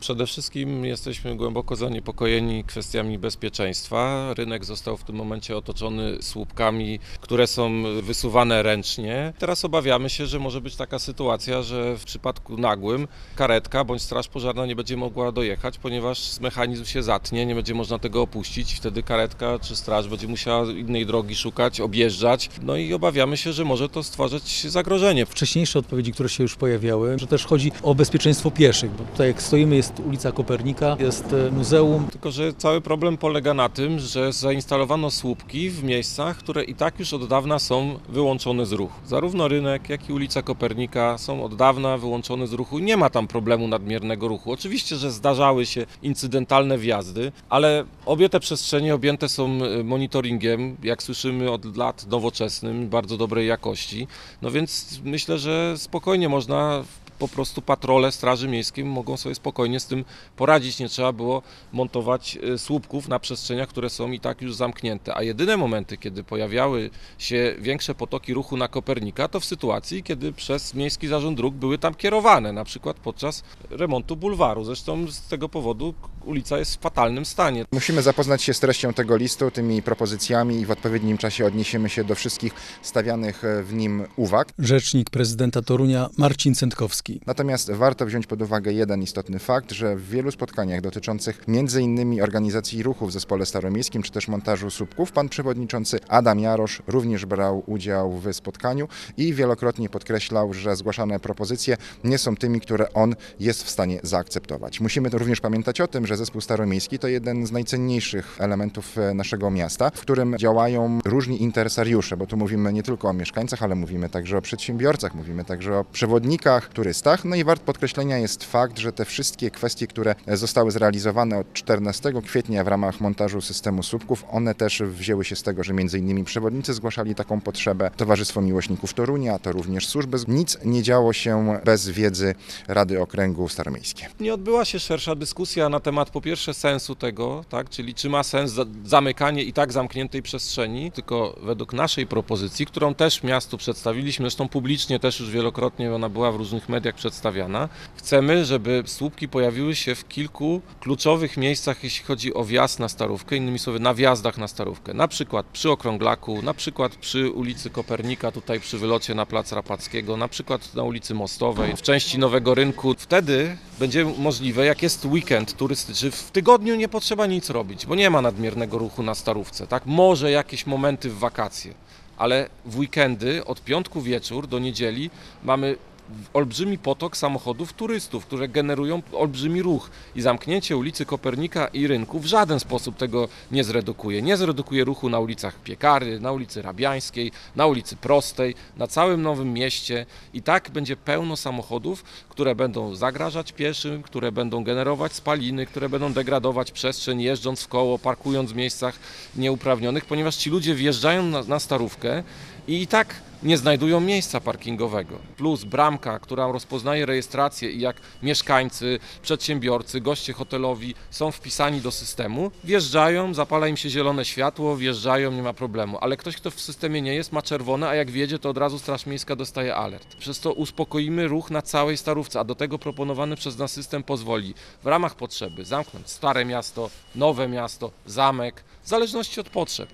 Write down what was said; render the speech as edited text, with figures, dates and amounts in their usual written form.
Przede wszystkim jesteśmy głęboko zaniepokojeni kwestiami bezpieczeństwa. Rynek został w tym momencie otoczony słupkami, które są wysuwane ręcznie. Teraz obawiamy się, że może być taka sytuacja, że w przypadku nagłym karetka bądź straż pożarna nie będzie mogła dojechać, ponieważ mechanizm się zatnie, nie będzie można tego opuścić. Wtedy karetka czy straż będzie musiała innej drogi szukać, objeżdżać. No i obawiamy się, że może to stwarzać zagrożenie. Wcześniejsze odpowiedzi, które się już pojawiały, że też chodzi o bezpieczeństwo pieszych, bo tutaj jak stoimy jest ulica Kopernika, jest muzeum. Tylko że cały problem polega na tym, że zainstalowano słupki w miejscach, które i tak już od dawna są wyłączone z ruchu. Zarówno rynek, jak i ulica Kopernika są od dawna wyłączone z ruchu. Nie ma tam problemu nadmiernego ruchu. Oczywiście, że zdarzały się incydentalne wjazdy, ale obie te przestrzenie objęte są monitoringiem, jak słyszymy od lat nowoczesnym, bardzo dobrej jakości. No więc myślę, że spokojnie można po prostu patrole Straży Miejskiej mogą sobie spokojnie z tym poradzić. Nie trzeba było montować słupków na przestrzeniach, które są i tak już zamknięte. A jedyne momenty, kiedy pojawiały się większe potoki ruchu na Kopernika, to w sytuacji, kiedy przez Miejski Zarząd Dróg były tam kierowane, na przykład podczas remontu bulwaru. Zresztą z tego powodu ulica jest w fatalnym stanie. Musimy zapoznać się z treścią tego listu, tymi propozycjami i w odpowiednim czasie odniesiemy się do wszystkich stawianych w nim uwag. Rzecznik prezydenta Torunia Marcin Cętkowski. Natomiast warto wziąć pod uwagę jeden istotny fakt, że w wielu spotkaniach dotyczących m.in. organizacji ruchu w Zespole Staromiejskim czy też montażu słupków pan przewodniczący Adam Jarosz również brał udział w spotkaniu i wielokrotnie podkreślał, że zgłaszane propozycje nie są tymi, które on jest w stanie zaakceptować. Musimy to również pamiętać o tym, że Zespół Staromiejski to jeden z najcenniejszych elementów naszego miasta, w którym działają różni interesariusze, bo tu mówimy nie tylko o mieszkańcach, ale mówimy także o przedsiębiorcach, mówimy także o przewodnikach, turystach. No i wart podkreślenia jest fakt, że te wszystkie kwestie, które zostały zrealizowane od 14 kwietnia w ramach montażu systemu słupków, one też wzięły się z tego, że m.in. przewodnicy zgłaszali taką potrzebę, Towarzystwo Miłośników Torunia, to również służby. Nic nie działo się bez wiedzy Rady Okręgu Staromiejskiej. Nie odbyła się szersza dyskusja na temat po pierwsze sensu tego, tak, czyli czy ma sens zamykanie i tak zamkniętej przestrzeni, tylko według naszej propozycji, którą też miastu przedstawiliśmy, zresztą publicznie też już wielokrotnie ona była w różnych mediach przedstawiana. Chcemy, żeby słupki pojawiły się w kilku kluczowych miejscach, jeśli chodzi o wjazd na Starówkę, innymi słowy na wjazdach na Starówkę, na przykład przy Okrąglaku, na przykład przy ulicy Kopernika, tutaj przy wylocie na Plac Rapackiego, na przykład na ulicy Mostowej, w części Nowego Rynku. Wtedy będzie możliwe, jak jest weekend turystyczny, w tygodniu nie potrzeba nic robić, bo nie ma nadmiernego ruchu na Starówce, tak? Może jakieś momenty w wakacje, ale w weekendy od piątku wieczór do niedzieli mamy olbrzymi potok samochodów turystów, które generują olbrzymi ruch i zamknięcie ulicy Kopernika i Rynku w żaden sposób tego nie zredukuje. Nie zredukuje ruchu na ulicach Piekary, na ulicy Rabiańskiej, na ulicy Prostej, na całym Nowym Mieście i tak będzie pełno samochodów, które będą zagrażać pieszym, które będą generować spaliny, które będą degradować przestrzeń jeżdżąc w koło, parkując w miejscach nieuprawnionych, ponieważ ci ludzie wjeżdżają na Starówkę i tak nie znajdują miejsca parkingowego. Plus bramka, która rozpoznaje rejestrację i jak mieszkańcy, przedsiębiorcy, goście hotelowi są wpisani do systemu, wjeżdżają, zapala im się zielone światło, wjeżdżają, nie ma problemu. Ale ktoś, kto w systemie nie jest, ma czerwone, a jak wjedzie, to od razu Straż Miejska dostaje alert. Przez to uspokoimy ruch na całej Starówce, a do tego proponowany przez nas system pozwoli w ramach potrzeby zamknąć Stare Miasto, Nowe Miasto, Zamek, w zależności od potrzeb.